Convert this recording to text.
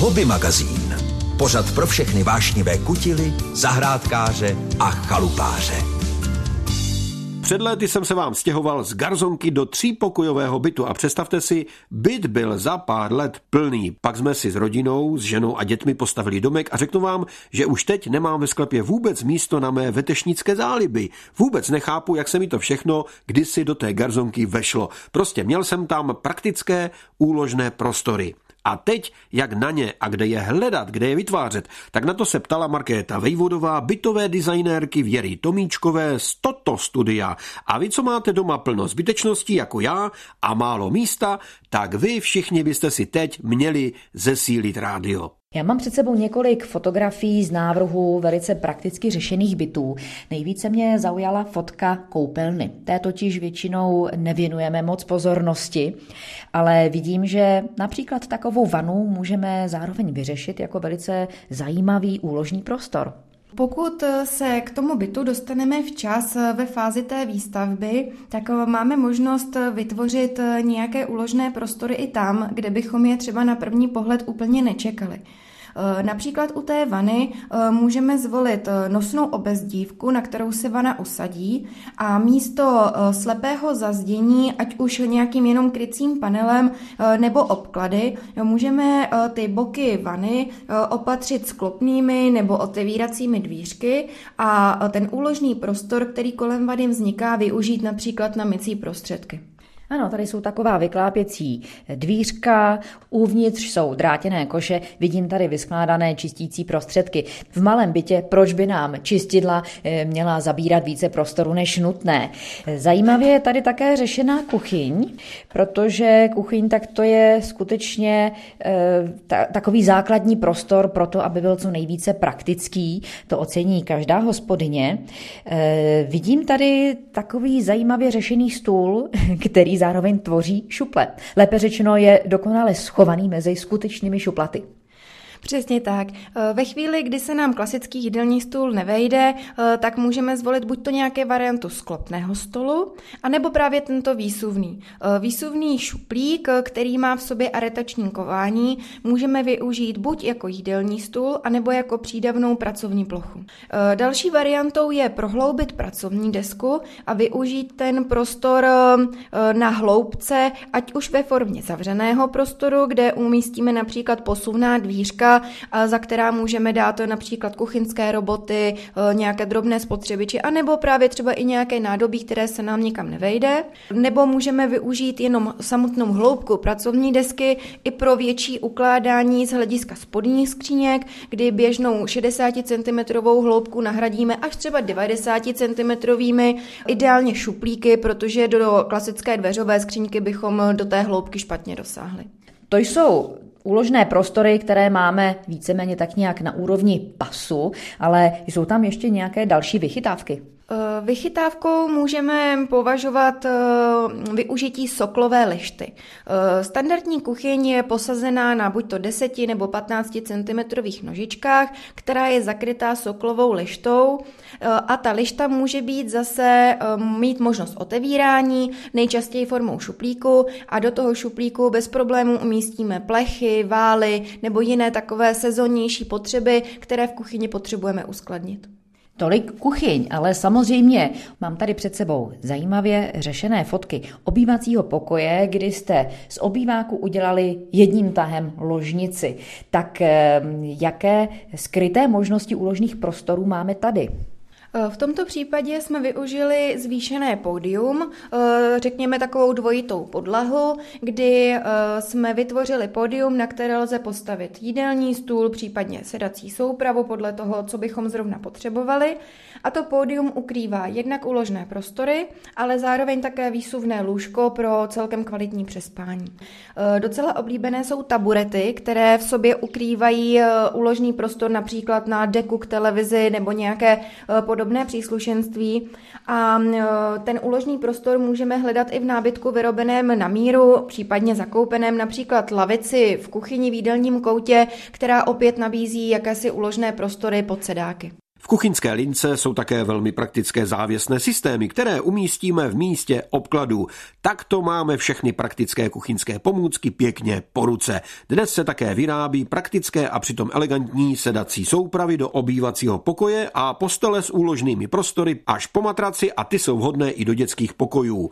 Hobby magazín. Pořad pro všechny vášnivé kutily, zahrádkáře a chalupáře. Před léty jsem se vám stěhoval z garzonky do 3pokojového bytu a představte si, byt byl za pár let plný. Pak jsme si s rodinou, s ženou a dětmi postavili domek a řeknu vám, že už teď nemám ve sklepě vůbec místo na mé vetešnické záliby. Vůbec nechápu, jak se mi to všechno kdysi do té garzonky vešlo. Prostě měl jsem tam praktické úložné prostory. A teď, jak na ně a kde je hledat, kde je vytvářet, tak na to se ptala Markéta Vejvodová, bytové designérky Věry Tomíčkové z Toto Studia. A vy, co máte doma plno zbytečností jako já a málo místa, tak vy všichni byste si teď měli zesílit rádio. Já mám před sebou několik fotografií z návrhu velice prakticky řešených bytů. Nejvíce mě zaujala fotka koupelny. Té totiž většinou nevěnujeme moc pozornosti, ale vidím, že například takovou vanu můžeme zároveň vyřešit jako velice zajímavý úložný prostor. Pokud se k tomu bytu dostaneme včas ve fázi té výstavby, tak máme možnost vytvořit nějaké úložné prostory i tam, kde bychom je třeba na první pohled úplně nečekali. Například u té vany můžeme zvolit nosnou obezdívku, na kterou se vana usadí a místo slepého zazdění, ať už nějakým jenom krycím panelem nebo obklady, můžeme ty boky vany opatřit sklopnými nebo otevíracími dvířky a ten úložný prostor, který kolem vany vzniká, využít například na mycí prostředky. Ano, tady jsou taková vyklápěcí dvířka, uvnitř jsou drátěné koše, vidím tady vyskládané čistící prostředky. V malém bytě, proč by nám čistidla měla zabírat více prostoru než nutné? Zajímavě je tady také řešená kuchyň, protože kuchyň tak to je skutečně takový základní prostor pro to, aby byl co nejvíce praktický. To ocení každá hospodyně. Vidím tady takový zajímavě řešený stůl, který zároveň tvoří šuple. Lépe řečeno je dokonale schovaný mezi skutečnými šuplaty. Přesně tak. Ve chvíli, kdy se nám klasický jídelní stůl nevejde, tak můžeme zvolit buď to nějaké variantu sklopného stolu, anebo právě tento výsuvný. Výsuvný šuplík, který má v sobě aretační kování, můžeme využít buď jako jídelní stůl, anebo jako přídavnou pracovní plochu. Další variantou je prohloubit pracovní desku a využít ten prostor na hloubce, ať už ve formě zavřeného prostoru, kde umístíme například posuvná dvířka, za která můžeme dát například kuchyňské roboty, nějaké drobné spotřebiče, anebo právě třeba i nějaké nádobí, které se nám nikam nevejde. Nebo můžeme využít jenom samotnou hloubku pracovní desky i pro větší ukládání z hlediska spodních skříněk, kdy běžnou 60 cm hloubku nahradíme až třeba 90 cm, ideálně šuplíky, protože do klasické dveřové skříňky bychom do té hloubky špatně dosáhli. To jsou úložné prostory, které máme víceméně tak nějak na úrovni pasu, ale jsou tam ještě nějaké další vychytávky? Vychytávkou můžeme považovat využití soklové lišty. Standardní kuchyň je posazená na buď to 10 nebo 15 cm nožičkách, která je zakrytá soklovou lištou a ta lišta může být zase mít možnost otevírání, nejčastěji formou šuplíku a do toho šuplíku bez problémů umístíme plechy, vály nebo jiné takové sezónnější potřeby, které v kuchyni potřebujeme uskladnit. Tolik kuchyň, ale samozřejmě mám tady před sebou zajímavě řešené fotky obývacího pokoje, kdy jste z obýváku udělali jedním tahem ložnici. Tak jaké skryté možnosti úložných prostorů máme tady? V tomto případě jsme využili zvýšené pódium, řekněme takovou dvojitou podlahu, kdy jsme vytvořili pódium, na které lze postavit jídelní stůl, případně sedací soupravu podle toho, co bychom zrovna potřebovali. A to pódium ukrývá jednak úložné prostory, ale zároveň také výsuvné lůžko pro celkem kvalitní přespání. Docela oblíbené jsou taburety, které v sobě ukrývají úložný prostor například na deku k televizi nebo nějaké podobné příslušenství. A ten úložný prostor můžeme hledat i v nábytku vyrobeném na míru, případně zakoupeném, například lavici v kuchyni v jídelním koutě, která opět nabízí jakési úložné prostory pod sedáky. V kuchyňské lince jsou také velmi praktické závěsné systémy, které umístíme v místě obkladu. Takto máme všechny praktické kuchyňské pomůcky pěkně po ruce. Dnes se také vyrábí praktické a přitom elegantní sedací soupravy do obývacího pokoje a postele s úložnými prostory až po matraci a ty jsou vhodné i do dětských pokojů.